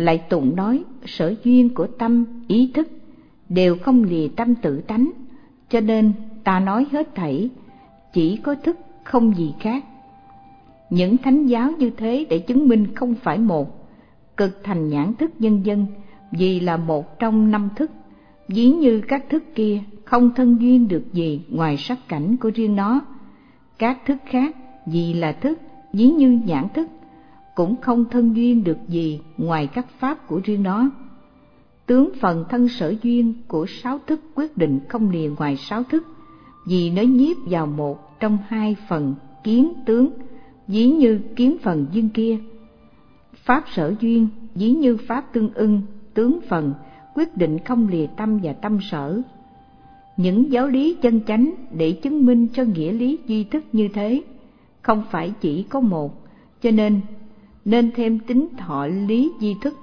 Lại tụng nói sở duyên của tâm, ý thức đều không lìa tâm tự tánh, cho nên ta nói hết thảy chỉ có thức, không gì khác. Những thánh giáo như thế để chứng minh không phải một, cực thành nhãn thức vân vân, vì là một trong 5 thức. Ví như các thức kia không thân duyên được gì ngoài sắc cảnh của riêng nó. Các thức khác vì là thức, ví như nhãn thức, cũng không thân duyên được gì ngoài các pháp của riêng nó. Tướng phần thân sở duyên của 6 thức quyết định không lìa ngoài 6 thức, vì nó nhiếp vào một trong 2 phần kiến tướng, ví như kiến phần duyên kia. Pháp sở duyên ví như pháp tương ưng, tướng phần quyết định không lìa tâm và tâm sở. Những giáo lý chân chánh để chứng minh cho nghĩa lý duy thức như thế không phải chỉ có một, cho nên thêm tính thọ lý duy thức.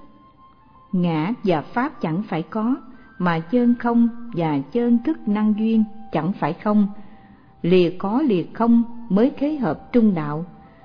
Ngã và pháp chẳng phải có, mà chân không và chân thức năng duyên chẳng phải không, lìa có lìa không mới khế hợp trung đạo.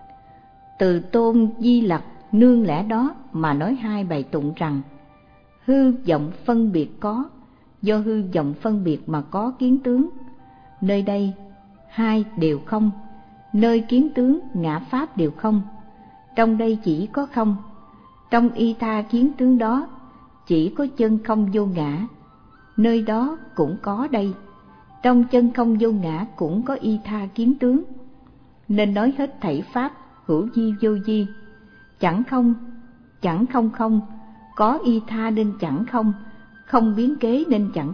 Từ Tôn Di Lặc nương lẽ đó mà nói 2 bài tụng rằng: hư vọng phân biệt có, do hư vọng phân biệt mà có kiến tướng. Nơi đây 2 đều không, nơi kiến tướng ngã pháp đều không. Trong đây chỉ có không, trong y tha kiến tướng đó chỉ có chân không vô ngã. Nơi đó cũng có đây, trong chân không vô ngã cũng có y tha kiến tướng. Nên nói hết thảy pháp hữu vi vô vi, chẳng không không, có y tha nên chẳng không, không biến kế nên chẳng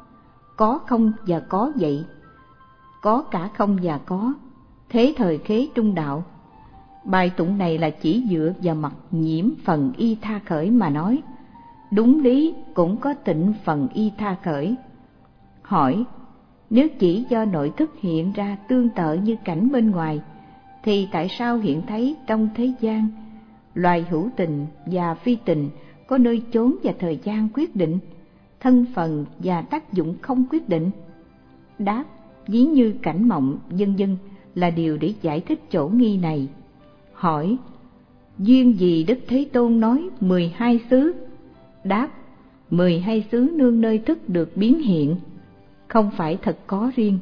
có không và có vậy, có cả không và có, thế thời khế trung đạo. Bài tụng này là chỉ dựa vào mặt nhiễm phần y tha khởi mà nói, đúng lý cũng có tịnh phần y tha khởi. Hỏi, nếu chỉ do nội thức hiện ra tương tự như cảnh bên ngoài, thì tại sao hiện thấy trong thế gian loài hữu tình và phi tình có nơi chốn và thời gian quyết định, thân phần và tác dụng không quyết định? Đáp, ví như cảnh mộng vân vân là điều để giải thích chỗ nghi này. Hỏi, duyên gì Đức Thế Tôn nói 12 xứ? Đáp, 12 xứ nương nơi thức được biến hiện, không phải thật có riêng.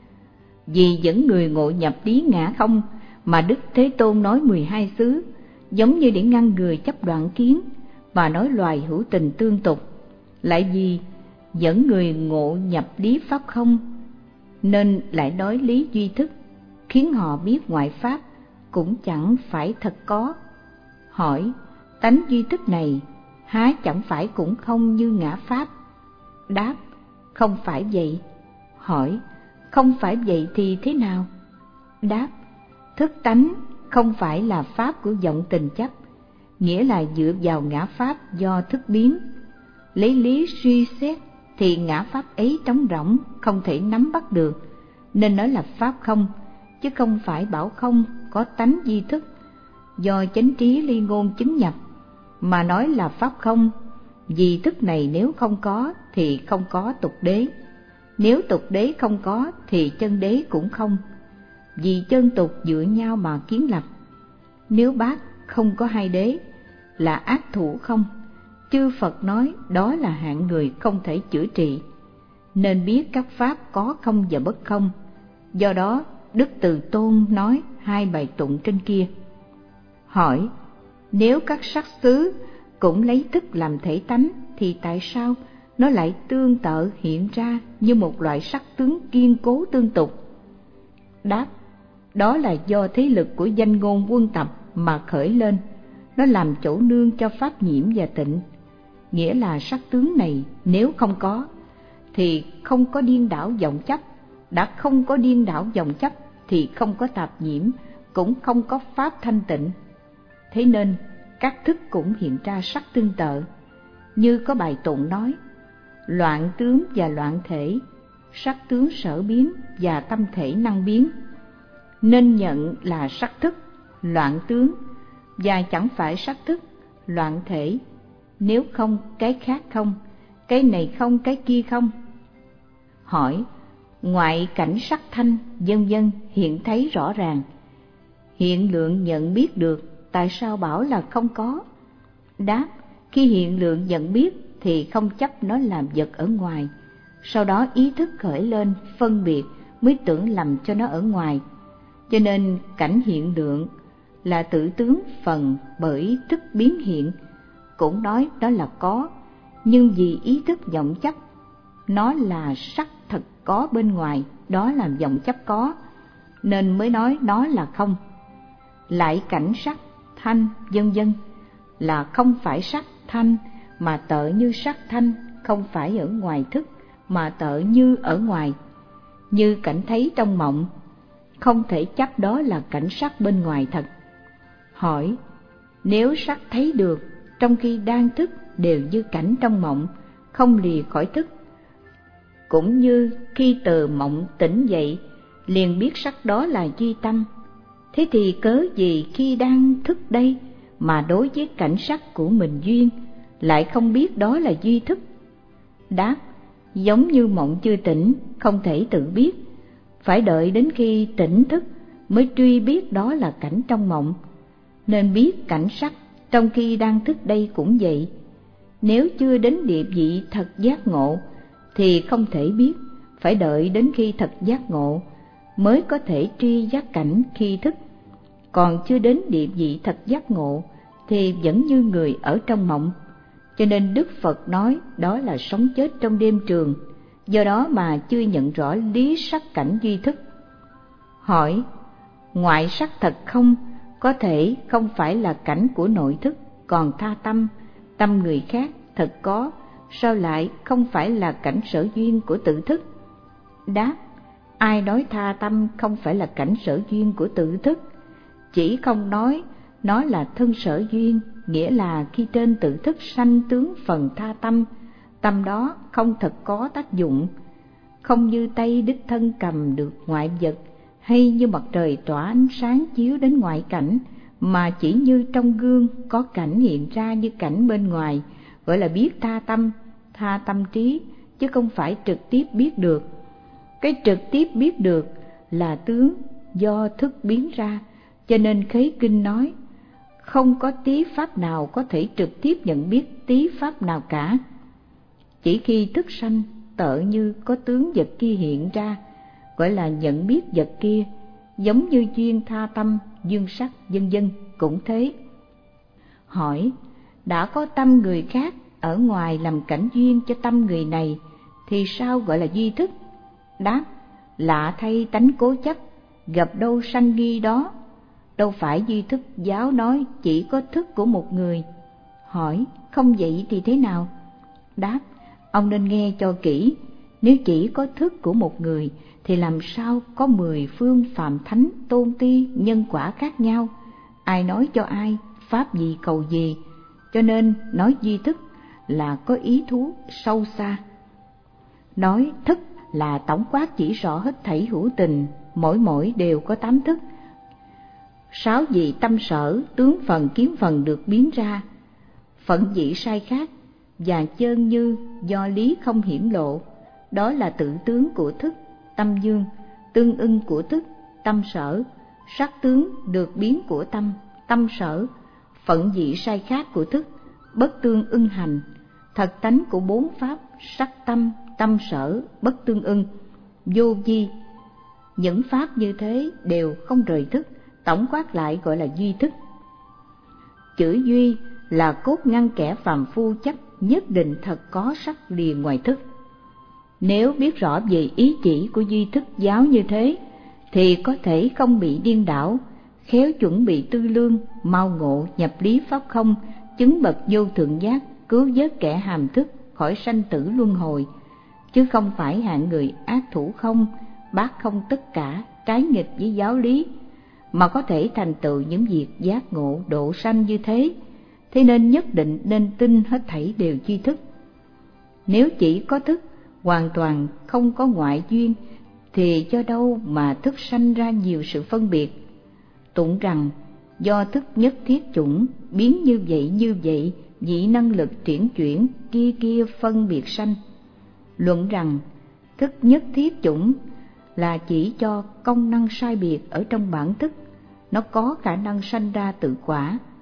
Vì dẫn người ngộ nhập lý ngã không mà Đức Thế Tôn nói 12 xứ, giống như để ngăn người chấp đoạn kiến và nói loài hữu tình tương tục. Lại vì dẫn người ngộ nhập lý pháp không, nên lại nói lý duy thức, khiến họ biết ngoại pháp cũng chẳng phải thật có. Hỏi, tánh duy thức này há chẳng phải cũng không như ngã pháp? Đáp, không phải vậy. Hỏi, không phải vậy thì thế nào? Đáp, thức tánh không phải là pháp của vọng tình chấp, nghĩa là dựa vào ngã pháp do thức biến. Lấy lý suy xét thì ngã pháp ấy trống rỗng, không thể nắm bắt được, nên nói là pháp không, chứ không phải bảo không có tánh di thức do chánh trí ly ngôn chứng nhập, mà nói là pháp không. Vì thức này nếu không có thì không có tục đế, nếu tục đế không có thì chân đế cũng không, vì chân tục dựa nhau mà kiến lập. Nếu bác không có 2 đế là ác thủ không, chư Phật nói đó là hạng người không thể chữa trị, nên biết các pháp có không và bất không. Do đó Đức Từ Tôn nói 2 bài tụng trên kia. Hỏi, nếu các sắc xứ cũng lấy thức làm thể tánh, thì tại sao nó lại tương tự hiện ra như một loại sắc tướng kiên cố tương tục? Đáp, đó là do thế lực của danh ngôn quân tập mà khởi lên, nó làm chỗ nương cho pháp nhiễm và tịnh. Nghĩa là sắc tướng này nếu không có thì không có điên đảo vọng chấp, đã không có điên đảo vọng chấp thì không có tạp nhiễm, cũng không có pháp thanh tịnh. Thế nên các thức cũng hiện ra sắc tương tự, như có bài tụng nói: loạn tướng và loạn thể, sắc tướng sở biến và tâm thể năng biến, nên nhận là sắc thức loạn tướng, và chẳng phải sắc thức loạn thể. Nếu không cái khác không, cái này không cái kia không. Hỏi, ngoại cảnh sắc thanh vân vân hiện thấy rõ ràng, hiện lượng nhận biết được, tại sao bảo là không có? Đáp, Khi hiện lượng nhận biết thì không chấp nó làm vật ở ngoài, sau đó ý thức khởi lên phân biệt mới tưởng lầm cho nó ở ngoài. Cho nên cảnh hiện lượng là tự tướng phần bởi thức biến hiện, cũng nói đó là có, nhưng vì ý thức vọng chấp nó là sắc thật có bên ngoài, đó là vọng chấp có, nên mới nói nó là không. Lại cảnh sắc, thanh, vân vân là không phải sắc thanh, mà tợ như sắc thanh, không phải ở ngoài thức, mà tợ như ở ngoài. Như cảnh thấy trong mộng, không thể chấp đó là cảnh sắc bên ngoài thật. Hỏi, nếu sắc thấy được trong khi đang thức đều như cảnh trong mộng, không lìa khỏi thức, cũng như khi từ mộng tỉnh dậy liền biết sắc đó là duy tâm, thế thì cớ gì khi đang thức đây mà đối với cảnh sắc của mình duyên lại không biết đó là duy thức? Đáp, giống như mộng chưa tỉnh, không thể tự biết, phải đợi đến khi tỉnh thức mới truy biết đó là cảnh trong mộng. Nên biết cảnh sắc trong khi đang thức đây cũng vậy. Nếu chưa đến địa vị thật giác ngộ thì không thể biết, phải đợi đến khi thật giác ngộ mới có thể tri giác cảnh khi thức. Còn chưa đến địa vị thật giác ngộ thì vẫn như người ở trong mộng. Cho nên Đức Phật nói đó là sống chết trong đêm trường, do đó mà chưa nhận rõ lý sắc cảnh duy thức. Hỏi, ngoại sắc thật không, có thể không phải là cảnh của nội thức, còn tha tâm, tâm người khác thật có, sao lại không phải là cảnh sở duyên của tự thức? Đáp, ai nói tha tâm không phải là cảnh sở duyên của tự thức? Chỉ không nói nó là thân sở duyên, nghĩa là khi trên tự thức sanh tướng phần tha tâm, tâm đó không thật có tác dụng, không như tay đích thân cầm được ngoại vật, hay như mặt trời tỏa ánh sáng chiếu đến ngoại cảnh, mà chỉ như trong gương có cảnh hiện ra như cảnh bên ngoài, gọi là biết tha tâm trí, chứ không phải trực tiếp biết được. Cái trực tiếp biết được là tướng do thức biến ra, cho nên Khế Kinh nói, không có tí pháp nào có thể trực tiếp nhận biết tí pháp nào cả. Chỉ khi thức sanh, tợ như có tướng vật kia hiện ra, gọi là nhận biết vật kia, giống như duyên tha tâm, duyên sắc, vân vân cũng thế. Hỏi, đã có tâm người khác ở ngoài làm cảnh duyên cho tâm người này, thì sao gọi là duy thức? Đáp, lạ thay tánh cố chấp, gặp đâu sanh nghi đó, đâu phải duy thức giáo nói chỉ có thức của một người. Hỏi, không vậy thì thế nào? Đáp, ông nên nghe cho kỹ, nếu chỉ có thức của một người thì làm sao có 10 phương phạm thánh tôn ti nhân quả khác nhau, ai nói cho ai, pháp gì cầu gì, cho nên nói duy thức là có ý thú sâu xa. Nói thức là tổng quát chỉ rõ hết thảy hữu tình, mỗi đều có 8 thức. 6 vị tâm sở, tướng phần kiến phần được biến ra, phận vị sai khác và chơn như do lý không hiển lộ, đó là tự tướng của thức, tâm dương, tương ưng của thức, tâm sở, sắc tướng được biến của tâm, tâm sở, phận vị sai khác của thức, bất tương ưng hành, thật tánh của 4 pháp, sắc tâm, tâm sở, bất tương ưng, vô vi. Những pháp như thế đều không rời thức, tổng quát lại gọi là duy thức. Chữ duy là cốt ngăn kẻ phàm phu chấp nhất định thật có sắc liền ngoài thức. Nếu biết rõ về ý chỉ của duy thức giáo như thế, thì có thể không bị điên đảo, khéo chuẩn bị tư lương, mau ngộ nhập lý pháp không, chứng bậc vô thượng giác, cứu vớt kẻ hàm thức khỏi sanh tử luân hồi, chứ không phải hạng người ác thủ không, bác không tất cả, trái nghịch với giáo lý, mà có thể thành tựu những việc giác ngộ độ sanh như thế. Thế nên nhất định nên tin hết thảy đều duy thức. Nếu chỉ có thức, hoàn toàn không có ngoại duyên, thì do đâu mà thức sanh ra nhiều sự phân biệt. Tụng rằng do thức nhất thiết chủng, biến như vậy, dĩ năng lực triển chuyển, kia phân biệt sanh. Luận rằng thức nhất thiết chủng là chỉ cho công năng sai biệt ở trong bản thức, nó có khả năng sanh ra tự quả.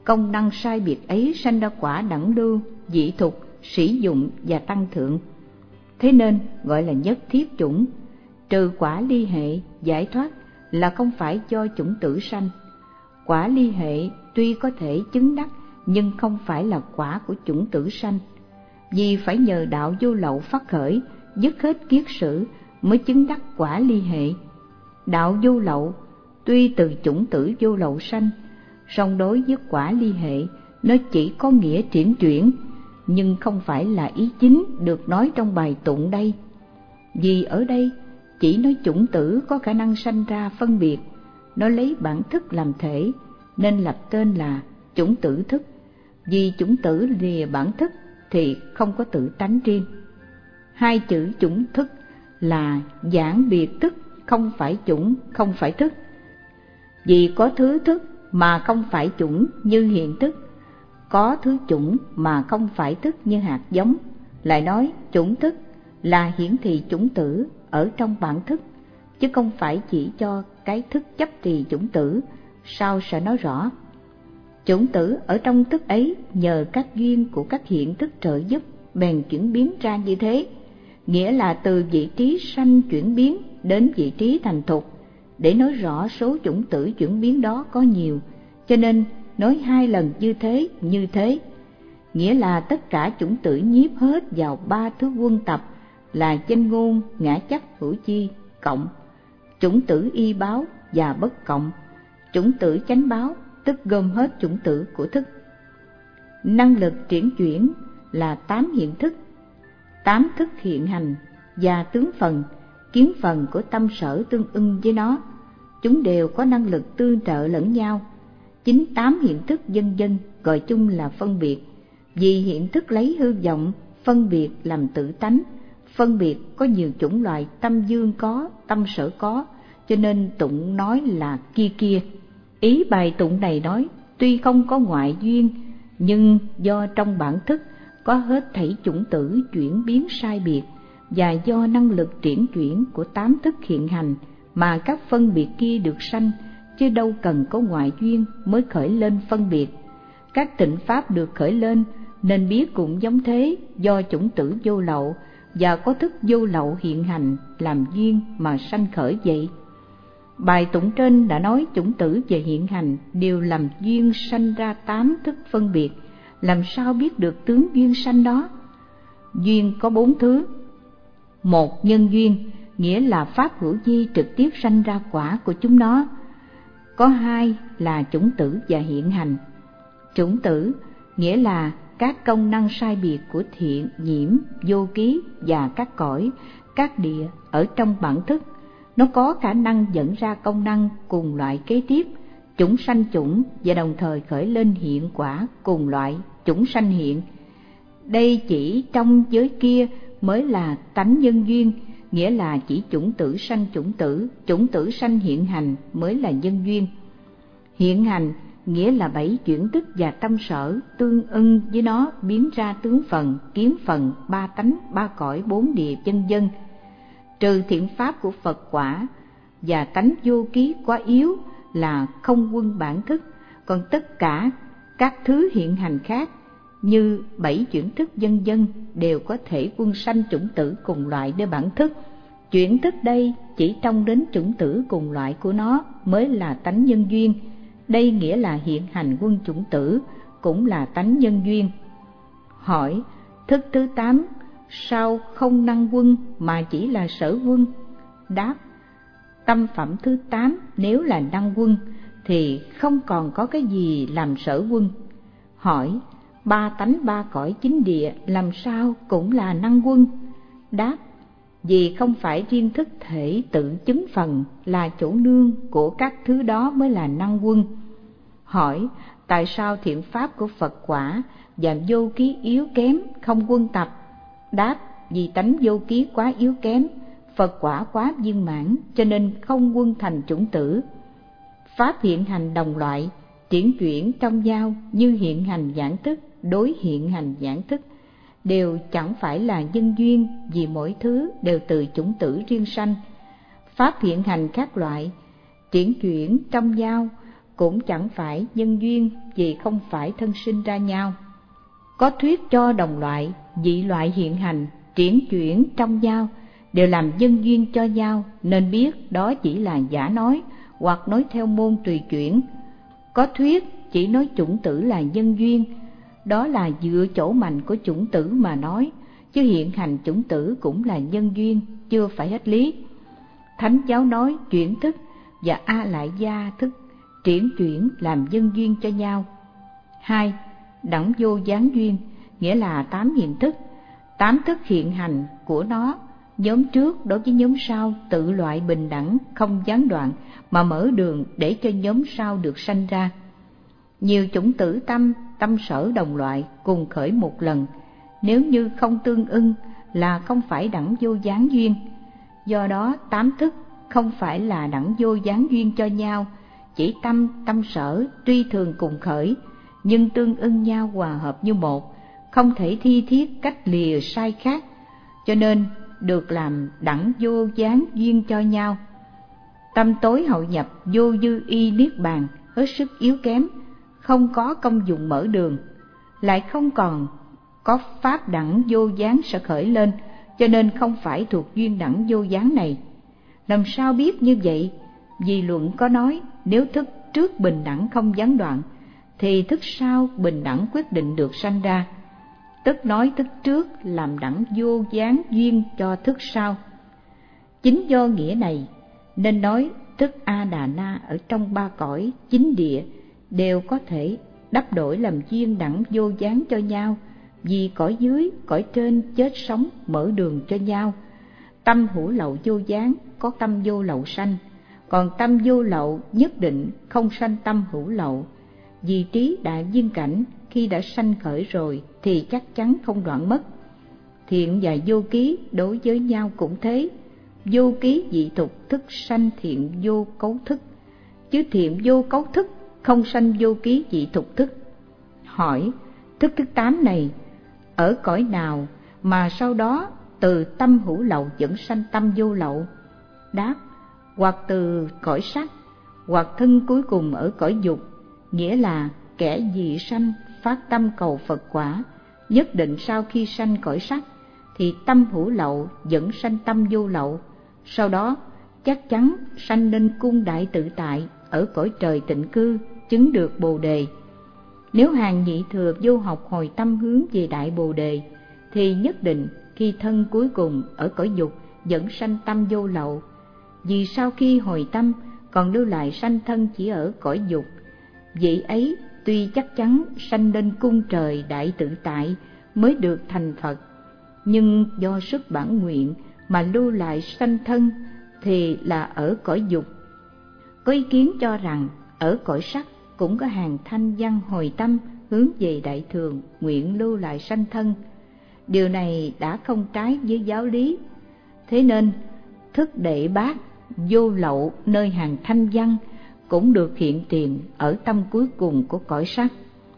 công năng sai biệt ấy sanh ra quả đẳng lưu, dị thục, sĩ dụng và tăng thượng. Thế nên gọi là nhất thiết chủng. Trừ quả ly hệ giải thoát là không phải do chủng tử sanh. Quả ly hệ tuy có thể chứng đắc nhưng không phải là quả của chủng tử sanh, vì phải nhờ đạo vô lậu phát khởi, dứt hết kiết sử mới chứng đắc quả ly hệ. Đạo vô lậu tuy từ chủng tử vô lậu sanh, song đối với quả ly hệ nó chỉ có nghĩa triển chuyển, nhưng không phải là ý chính được nói trong bài tụng đây. Vì ở đây chỉ nói chủng tử có khả năng sanh ra phân biệt, nó lấy bản thức làm thể nên lập tên là chủng tử thức. Vì chủng tử lìa bản thức thì không có tự tánh riêng. Hai chữ chủng thức là giảng biệt thức, không phải chủng, không phải thức. Vì có thứ thức mà không phải chủng như hiện thức, có thứ chủng mà không phải thức như hạt giống. Lại nói chủng thức là hiển thị chủng tử ở trong bản thức, chứ không phải chỉ cho cái thức chấp trì chủng tử. Sau sẽ nói rõ. Chủng tử ở trong thức ấy nhờ các duyên của các hiện thức trợ giúp bèn chuyển biến ra như thế, nghĩa là từ vị trí sanh chuyển biến đến vị trí thành thục. Để nói rõ số chủng tử chuyển biến đó có nhiều, cho nên nói hai lần như thế, nghĩa là tất cả chủng tử nhiếp hết vào ba thứ quân tập là chánh ngôn, ngã chấp, hữu chi, cộng, chủng tử y báo và bất cộng. Chủng tử chánh báo tức gom hết chủng tử của thức. Năng lực triển chuyển là 8 hiện thức, 8 thức hiện hành và tướng phần, kiến phần của tâm sở tương ưng với nó. Chúng đều có năng lực tương trợ lẫn nhau. Chính 8 hiện thức vân vân gọi chung là phân biệt. Vì hiện thức lấy hư vọng phân biệt làm tự tánh. Phân biệt có nhiều chủng loại, tâm dương có, tâm sở có, cho nên tụng nói là kia kia. Ý bài tụng này nói tuy không có ngoại duyên, nhưng do trong bản thức có hết thảy chủng tử chuyển biến sai biệt, và do năng lực triển chuyển của 8 thức hiện hành mà các phân biệt kia được sanh, chứ đâu cần có ngoại duyên mới khởi lên phân biệt. Các tịnh pháp được khởi lên nên biết cũng giống thế, do chủng tử vô lậu và có thức vô lậu hiện hành làm duyên mà sanh khởi vậy. Bài tụng trên đã nói chủng tử và hiện hành đều làm duyên sanh ra 8 thức phân biệt, làm sao biết được tướng duyên sanh đó? Duyên có 4 thứ. Một, nhân duyên, nghĩa là pháp hữu vi trực tiếp sanh ra quả của chúng nó. Có 2 là chủng tử và hiện hành. Chủng tử nghĩa là các công năng sai biệt của thiện, nhiễm, vô ký và các cõi, các địa ở trong bản thức. Nó có khả năng dẫn ra công năng cùng loại kế tiếp, chủng sanh chủng, và đồng thời khởi lên hiện quả cùng loại, chủng sanh hiện. Đây chỉ trong giới kia mới là tánh nhân duyên, nghĩa là chỉ chủng tử sanh chủng tử sanh hiện hành mới là nhân duyên. Hiện hành nghĩa là 7 chuyển thức và tâm sở tương ưng với nó biến ra tướng phần, kiến phần, 3 tánh, 3 cõi, 4 địa vân vân. Trừ thiện pháp của Phật quả và tánh vô ký quá yếu là không quân bản thức, còn tất cả các thứ hiện hành khác như 7 chuyển thức vân vân đều có thể quân sanh chủng tử cùng loại để bản thức. Chuyển thức đây chỉ trong đến chủng tử cùng loại của nó mới là tánh nhân duyên. Đây nghĩa là hiện hành quân chủng tử cũng là tánh nhân duyên. Hỏi, thức thứ 8 sao không năng quân mà chỉ là sở quân? Đáp, tâm phẩm thứ 8 nếu là năng quân thì không còn có cái gì làm sở quân. Hỏi, 3 tánh 3 cõi 9 địa làm sao cũng là năng quân? Đáp, vì không phải riêng thức thể tự chứng phần là chỗ nương của các thứ đó mới là năng quân. Hỏi, tại sao thiện pháp của Phật quả và vô ký yếu kém không quân tập? Đáp, vì tánh vô ký quá yếu kém, Phật quả quá viên mãn, cho nên không quân thành chủng tử. Pháp hiện hành đồng loại, triển chuyển trong nhau như hiện hành giảng thức đối hiện hành giảng thức, đều chẳng phải là nhân duyên, vì mỗi thứ đều từ chủng tử riêng sanh. Pháp hiện hành các loại, triển chuyển trong nhau cũng chẳng phải nhân duyên, vì không phải thân sinh ra nhau. Có thuyết cho đồng loại, dị loại hiện hành, triển chuyển trong nhau, đều làm nhân duyên cho nhau, nên biết đó chỉ là giả nói, hoặc nói theo môn tùy chuyển. Có thuyết chỉ nói chủng tử là nhân duyên, đó là dựa chỗ mạnh của chủng tử mà nói, chứ hiện hành chủng tử cũng là nhân duyên, chưa phải hết lý. Thánh giáo nói chuyển thức và A Lại Gia thức triển chuyển làm nhân duyên cho nhau. 2. Đẳng vô gián duyên, nghĩa là 8 hiện thức. 8 thức hiện hành của nó, nhóm trước đối với nhóm sau tự loại bình đẳng, không gián đoạn, mà mở đường để cho nhóm sau được sanh ra. Nhiều chủng tử tâm, tâm sở đồng loại cùng khởi một lần, nếu như không tương ưng là không phải đẳng vô gián duyên. Do đó 8 thức không phải là đẳng vô gián duyên cho nhau, chỉ tâm, tâm sở tuy thường cùng khởi, nhưng tương ưng nhau hòa hợp như một, không thể thi thiết cách lìa sai khác, cho nên được làm đẳng vô gián duyên cho nhau. Tâm tối hậu nhập vô dư y niết bàn, hết sức yếu kém, không có công dụng mở đường, lại không còn có pháp đẳng vô gián sẽ khởi lên, cho nên không phải thuộc duyên đẳng vô gián này. Làm sao biết như vậy? Vì luận có nói, nếu thức trước bình đẳng không gián đoạn, thì thức sau bình đẳng quyết định được sanh ra. Tức nói thức trước làm đẳng vô gián duyên cho thức sau. Chính do nghĩa này nên nói thức A Đà Na ở trong 3 cõi 9 địa đều có thể đắp đổi làm duyên đẳng vô gián cho nhau, vì cõi dưới, cõi trên chết sống mở đường cho nhau. Tâm hữu lậu vô gián, có tâm vô lậu sanh, còn tâm vô lậu nhất định không sanh tâm hữu lậu. Vì trí đại viên cảnh khi đã sanh khởi rồi thì chắc chắn không đoạn mất. Thiện và vô ký đối với nhau cũng thế. Vô ký dị thục thức sanh thiện vô cấu thức, chứ thiện vô cấu thức không sanh vô ký dị thục thức. Hỏi, thức thứ 8 này ở cõi nào mà sau đó từ tâm hữu lậu dẫn sanh tâm vô lậu? Đáp, hoặc từ cõi sắc, hoặc thân cuối cùng ở cõi dục, nghĩa là kẻ dị sanh phát tâm cầu Phật quả, nhất định sau khi sanh cõi sắc thì tâm hữu lậu dẫn sanh tâm vô lậu, sau đó chắc chắn sanh lên cung đại tự tại ở cõi trời tịnh cư, chứng được Bồ đề. Nếu hàng nhị thừa vô học hồi tâm hướng về đại Bồ đề, thì nhất định khi thân cuối cùng ở cõi dục dẫn sanh tâm vô lậu, vì sau khi hồi tâm còn lưu lại sanh thân chỉ ở cõi dục. Vị ấy tuy chắc chắn sanh lên cung trời đại tự tại mới được thành Phật, nhưng do sức bản nguyện mà lưu lại sanh thân thì là ở cõi dục. Có ý kiến cho rằng ở cõi sắc cũng có hàng thanh văn hồi tâm hướng về đại thường, nguyện lưu lại sanh thân. Điều này đã không trái với giáo lý. Thế nên thức đệ bát vô lậu nơi hàng thanh văn cũng được hiện tiền ở tâm cuối cùng của cõi sắc.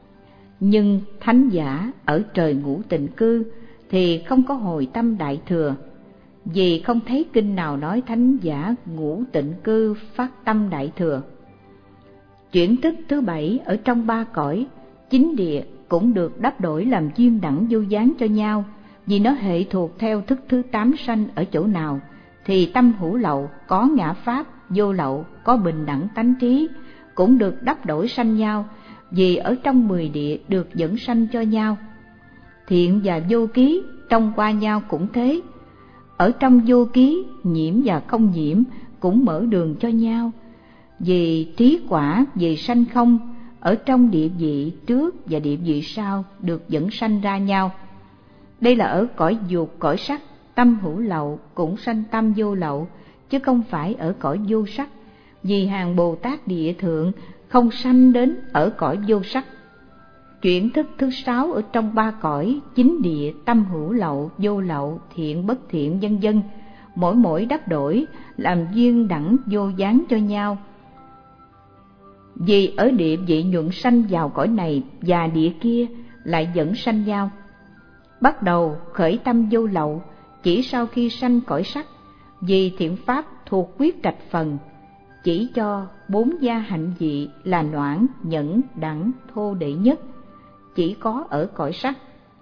Nhưng thánh giả ở trời ngũ tịnh cư thì không có hồi tâm đại thừa, vì không thấy kinh nào nói thánh giả ngũ tịnh cư phát tâm đại thừa. Chuyển thức thứ 7 ở trong 3 cõi 9 địa cũng được đắp đổi làm duyên đẳng vô gián cho nhau, vì nó hệ thuộc theo thức thứ 8 sanh ở chỗ nào, thì tâm hữu lậu có ngã pháp, vô lậu có bình đẳng tánh trí cũng được đắp đổi sanh nhau, vì ở trong 10 địa được dẫn sanh cho nhau. Thiện và vô ký trong qua nhau cũng thế. Ở trong vô ký, nhiễm và không nhiễm cũng mở đường cho nhau, vì trí quả về sanh không ở trong địa vị trước và địa vị sau được dẫn sanh ra nhau. Đây là ở cõi dục, cõi sắc, tâm hữu lậu cũng sanh tâm vô lậu, chứ không phải ở cõi vô sắc, vì hàng Bồ Tát địa thượng không sanh đến ở cõi vô sắc. Chuyển thức thứ 6 ở trong 3 cõi 9 địa, tâm hữu lậu, vô lậu, thiện bất thiện vân vân, mỗi đắp đổi làm duyên đẳng vô gián cho nhau. Vì ở địa vị nhuận sanh vào cõi này và địa kia lại dẫn sanh nhau. Bắt đầu khởi tâm vô lậu chỉ sau khi sanh cõi sắc, vì thiện pháp thuộc quyết trạch phần, chỉ cho 4 gia hạnh vị là noãn, nhẫn, đẳng, thô đệ nhất, chỉ có ở cõi sắc.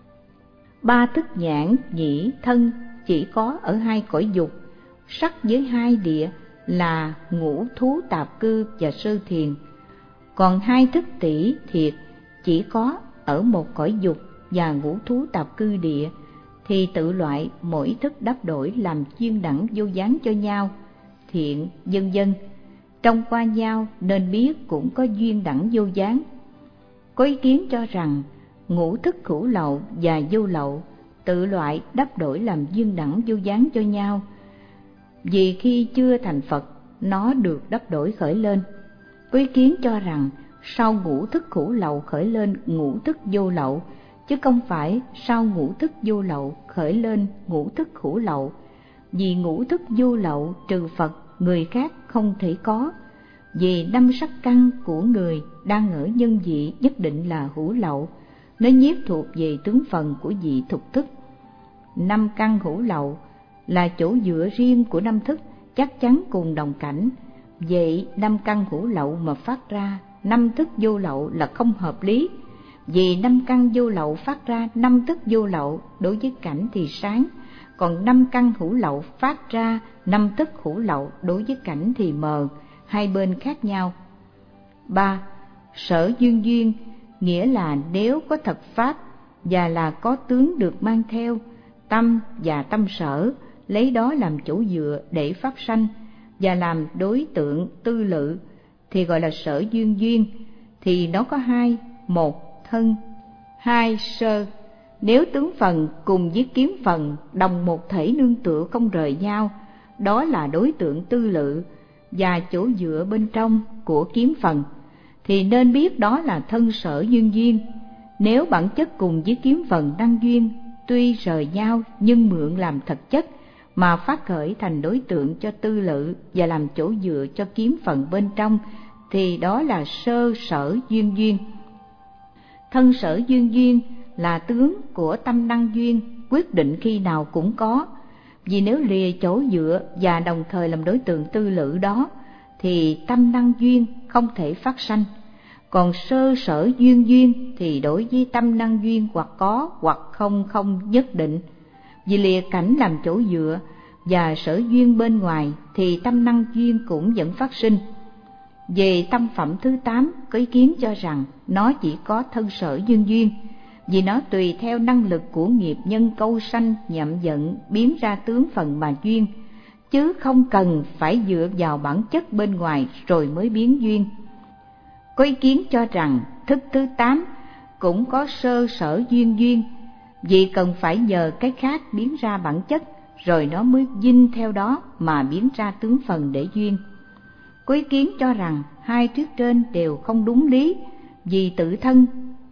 3 thức nhãn, nhĩ, thân chỉ có ở 2 cõi dục, sắc với 2 địa là ngũ thú tạp cư và sơ thiền. Còn 2 thức tỷ, thiệt chỉ có ở 1 cõi dục và ngũ thú tạp cư địa, thì tự loại mỗi thức đắp đổi làm duyên đẳng vô gián cho nhau, thiện vân vân. Trong qua nhau nên biết cũng có duyên đẳng vô gián. Có ý kiến cho rằng ngũ thức hữu lậu và vô lậu tự loại đắp đổi làm duyên đẳng vô gián cho nhau, vì khi chưa thành Phật nó được đắp đổi khởi lên. Có ý kiến cho rằng sau ngũ thức hữu lậu khởi lên ngũ thức vô lậu, chứ không phải sau ngũ thức vô lậu khởi lên ngũ thức hữu lậu, vì ngũ thức vô lậu trừ Phật người khác không thể có, vì 5 sắc căn của người đang ở nhân vị nhất định là hữu lậu, nó nhiếp thuộc về tướng phần của vị thục thức. 5 căn hữu lậu là chỗ dựa riêng của 5 thức, chắc chắn cùng đồng cảnh. Vậy 5 căn hữu lậu mà phát ra 5 thức vô lậu là không hợp lý, vì 5 căn vô lậu phát ra 5 thức vô lậu, đối với cảnh thì sáng, còn 5 căn hữu lậu phát ra 5 thức hữu lậu, đối với cảnh thì mờ, hai bên khác nhau. 3. Sở duyên duyên, nghĩa là nếu có thật pháp và là có tướng được mang theo, tâm và tâm sở, lấy đó làm chỗ dựa để pháp sanh và làm đối tượng tư lự, thì gọi là sở duyên duyên. Thì nó có 2: 1 thân, 2 sơ. Nếu tướng phần cùng với kiếm phần đồng một thể nương tựa không rời nhau, đó là đối tượng tư lự và chỗ dựa bên trong của kiếm phần, thì nên biết đó là thân sở duyên duyên. Nếu bản chất cùng với kiếm phần đăng duyên, tuy rời nhau nhưng mượn làm thật chất mà phát khởi thành đối tượng cho tư lự và làm chỗ dựa cho kiếm phần bên trong, thì đó là sơ sở duyên duyên. Thân sở duyên duyên là tướng của tâm đăng duyên, quyết định khi nào cũng có, vì nếu lìa chỗ dựa và đồng thời làm đối tượng tư lự đó, thì tâm đăng duyên không thể phát sanh. Còn sơ sở duyên duyên thì đối với tâm đăng duyên hoặc có hoặc không nhất định, vì lìa cảnh làm chỗ dựa và sở duyên bên ngoài thì tâm đăng duyên cũng vẫn phát sinh. Về tâm phẩm thứ 8, có ý kiến cho rằng nó chỉ có thân sở duyên duyên, vì nó tùy theo năng lực của nghiệp nhân câu sanh nhậm giận biến ra tướng phần mà duyên, chứ không cần phải dựa vào bản chất bên ngoài rồi mới biến duyên. Có ý kiến cho rằng thức thứ 8 cũng có sơ sở duyên duyên, vì cần phải nhờ cái khác biến ra bản chất, rồi nó mới vinh theo đó mà biến ra tướng phần để duyên. Có ý kiến cho rằng 2 thuyết trên đều không đúng lý, vì tự thân,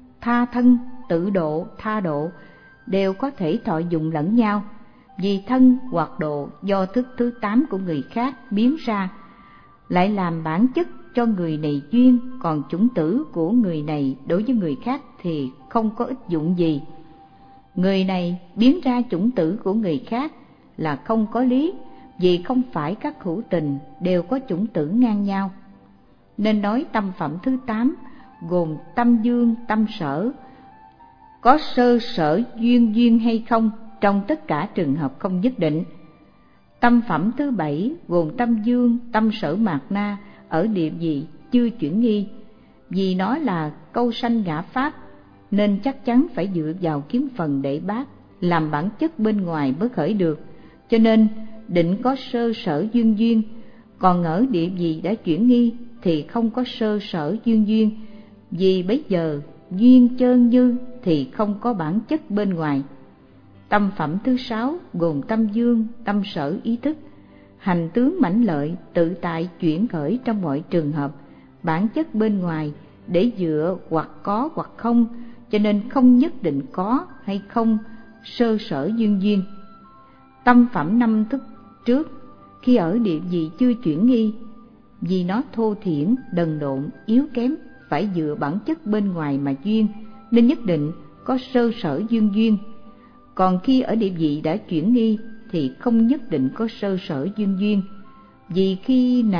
tự độ, tha độ đều có thể thọ dụng lẫn nhau, vì thân hoặc độ do thức thứ 8 của người khác biến ra, lại làm bản chất cho người này duyên, còn chủng tử của người này đối với người khác thì không có ích dụng gì. Người này biến ra chủng tử của người khác là không có lý, vì không phải các hữu tình đều có chủng tử ngang nhau. Nên nói tâm phẩm thứ 8 gồm tâm dương, tâm sở, có sơ sở duyên duyên hay không trong tất cả trường hợp không nhất định. Tâm phẩm thứ 7 gồm tâm dương, tâm sở mạt na ở địa vị chưa chuyển nghi, vì nó là câu sanh ngã pháp, nên chắc chắn phải dựa vào kiếm phần để bác làm bản chất bên ngoài mới khởi được, cho nên định có sơ sở duyên duyên. Còn ở địa vị đã chuyển nghi thì không có sơ sở duyên duyên, vì bấy giờ duyên chơn như thì không có bản chất bên ngoài. Tâm phẩm thứ 6 gồm tâm dương, tâm sở ý thức, hành tướng mãnh lợi, tự tại chuyển khởi trong mọi trường hợp, bản chất bên ngoài để dựa hoặc có hoặc không, cho nên không nhất định có hay không sơ sở duyên duyên. Tâm phẩm 5 thức trước khi ở địa vị chưa chuyển nghi, vì nó thô thiển, đần độn, yếu kém, phải dựa bản chất bên ngoài mà duyên, nên nhất định có sơ sở duyên duyên. Còn khi ở địa vị đã chuyển nghi thì không nhất định có sơ sở duyên duyên, vì khi này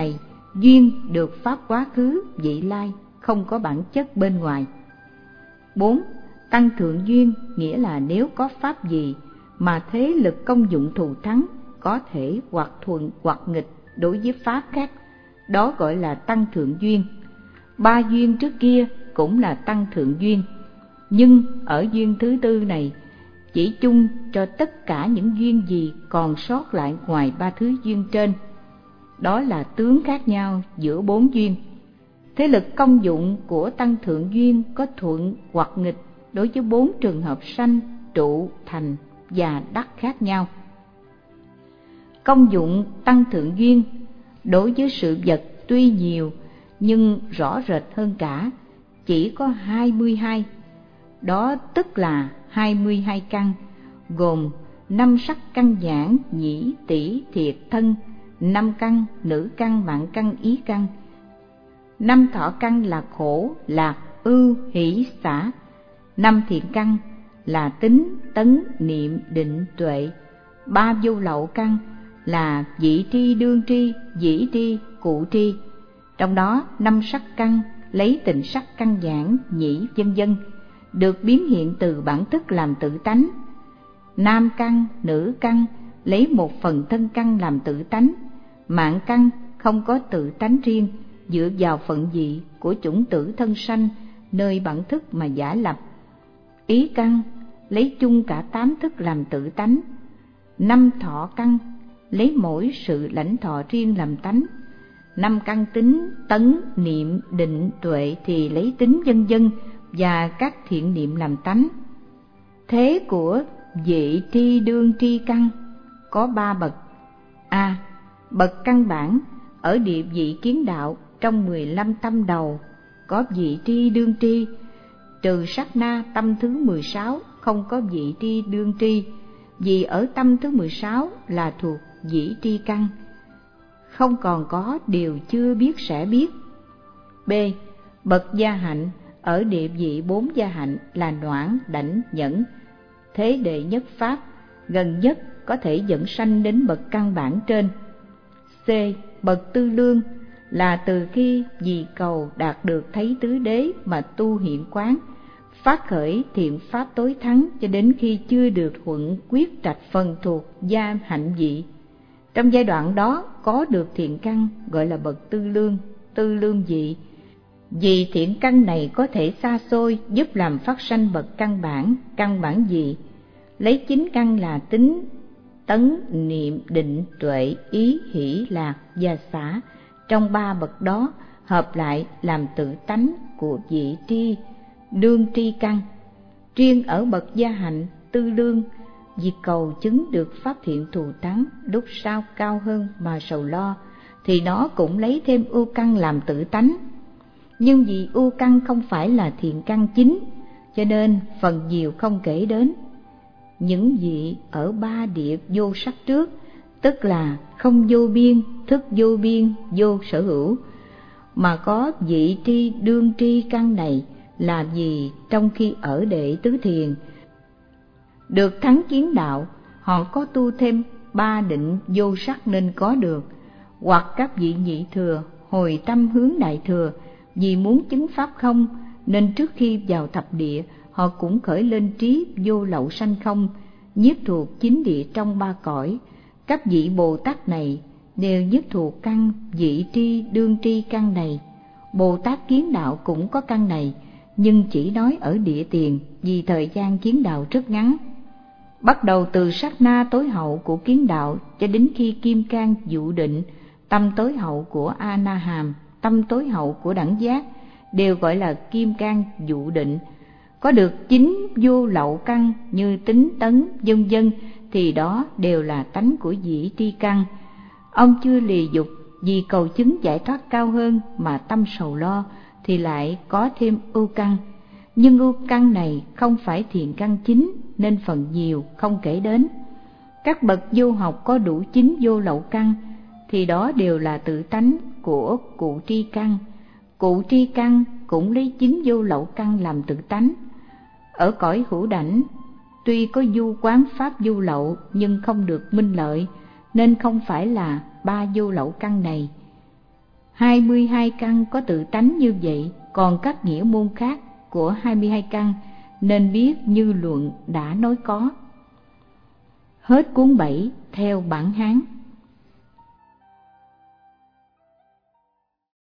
duyên được pháp quá khứ, vị lai, không có bản chất bên ngoài. 4. Tăng thượng duyên nghĩa là nếu có pháp gì mà thế lực công dụng thù thắng, có thể hoặc thuận hoặc nghịch đối với pháp khác, đó gọi là tăng thượng duyên. 3 duyên trước kia cũng là tăng thượng duyên, nhưng ở duyên thứ tư này chỉ chung cho tất cả những duyên gì còn sót lại ngoài 3 thứ duyên trên. Đó là tướng khác nhau giữa 4 duyên. Thế lực công dụng của tăng thượng duyên có thuận hoặc nghịch đối với 4 trường hợp sanh, trụ, thành và đắc khác nhau. Công dụng tăng thượng duyên đối với sự vật tuy nhiều nhưng rõ rệt hơn cả, chỉ có 22. Đó tức là 22 căn, gồm 5 sắc căn nhãn, nhĩ, tỷ, thiệt, thân, 5 căn, nữ căn, mạng căn, ý căn. 5 thọ căn là khổ, lạc, ưu, hỷ, xả. 5 thiện căn là tính, tấn, niệm, định, tuệ. 3 vô lậu căn là vị tri, đương tri, dĩ tri, cụ tri. Trong đó 5 sắc căn lấy tịnh sắc căn nhãn, nhĩ, vân vân được biến hiện từ bản thức làm tự tánh. Nam căn, nữ căn lấy một phần thân căn làm tự tánh. Mạng căn không có tự tánh riêng, dựa vào phận vị của chủng tử thân sanh nơi bản thức mà giả lập. Ý căn lấy chung cả 8 thức làm tự tánh. 5 thọ căn lấy mỗi sự lãnh thọ riêng làm tánh. 5 căn tính, tấn, niệm, định, tuệ thì lấy tính vân vân và các thiện niệm làm tánh. Thế của vị tri, đương tri căn có 3 bậc. A. Bậc căn bản ở địa vị kiến đạo trong 15 tâm đầu có vị tri, đương tri, trừ sát na tâm thứ 16 không có vị tri, đương tri, vì ở tâm thứ 16 là thuộc dĩ tri căn, không còn có điều chưa biết sẽ biết. B. Bậc gia hạnh ở địa vị 4 gia hạnh là noãn, đảnh, nhẫn, thế đệ nhất pháp, gần nhất có thể dẫn sanh đến bậc căn bản trên. C. Bậc tư lương là từ khi vì cầu đạt được thấy tứ đế mà tu hiện quán, phát khởi thiện pháp tối thắng cho đến khi chưa được thuận quyết trạch phần thuộc gia hạnh vị. Trong giai đoạn đó có được thiện căn gọi là bậc tư lương vị. Vì thiện căn này có thể xa xôi giúp làm phát sanh bậc căn bản vị. Lấy 9 căn là tính, tấn, niệm, định, tuệ, ý, hỷ, lạc và xả. Trong 3 bậc đó hợp lại làm tự tánh của vị tri, đương tri căn. Riêng ở bậc gia hạnh tư lương, vì cầu chứng được pháp thiện thù thắng đúc sao cao hơn mà sầu lo, thì nó cũng lấy thêm ưu căn làm tự tánh. Nhưng vì ưu căn không phải là thiện căn chính, cho nên phần nhiều không kể đến. Những vị ở 3 địa vô sắc trước, tức là không vô biên, thức vô biên, vô sở hữu, mà có vị tri, đương tri căn này là vì trong khi ở đệ tứ thiền được thắng kiến đạo, họ có tu thêm 3 định vô sắc nên có được, hoặc các vị nhị thừa hồi tâm hướng đại thừa, vì muốn chứng pháp không nên trước khi vào thập địa họ cũng khởi lên trí vô lậu sanh không, nhiếp thuộc 9 địa trong 3 cõi. Các vị Bồ Tát này đều nhiếp thuộc căn vị tri, đương tri căn này. Bồ Tát kiến đạo cũng có căn này, nhưng chỉ nói ở địa tiền vì thời gian kiến đạo rất ngắn. Bắt đầu từ sát na tối hậu của kiến đạo cho đến khi kim cang dụ định, tâm tối hậu của A Na Hàm, tâm tối hậu của đẳng giác đều gọi là kim cang dụ định. Có được 9 vô lậu căn như tính, tấn, vân vân thì đó đều là tánh của dĩ tri căn. Ông chưa lì dục vì cầu chứng giải thoát cao hơn mà tâm sầu lo thì lại có thêm ưu căn. Nhưng ưu căn này không phải thiện căn chính nên phần nhiều không kể đến. Các bậc vô học có đủ 9 vô lậu căn thì đó đều là tự tánh của cụ tri căn. Cụ tri căn cũng lấy 9 vô lậu căn làm tự tánh. Ở cõi hữu đảnh, tuy có du quán pháp vô lậu nhưng không được minh lợi, nên không phải là 3 vô lậu căn này. 22 căn có tự tánh như vậy, còn các nghĩa môn khác của 22 căn nên biết như luận đã nói có. Hết cuốn 7 theo bản Hán.